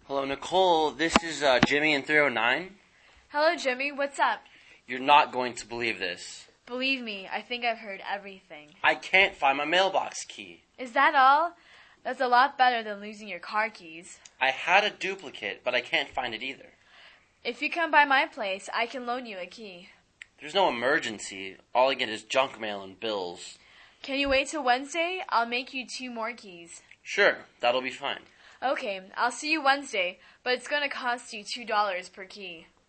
Hello, Nicole. This is Jimmy in 309. Hello, Jimmy. What's up? You're not going to believe this. Believe me, I think I've heard everything. I can't find my mailbox key. Is that all? That's a lot better than losing your car keys. I had a duplicate, but I can't find it either. If you come by my place, I can loan you a key. There's no emergency. All I get is junk mail and bills. Can you wait till Wednesday? I'll make you 2 more keys. Sure, that'll be fine. Okay, I'll see you Wednesday, but it's going to cost you $2 per key.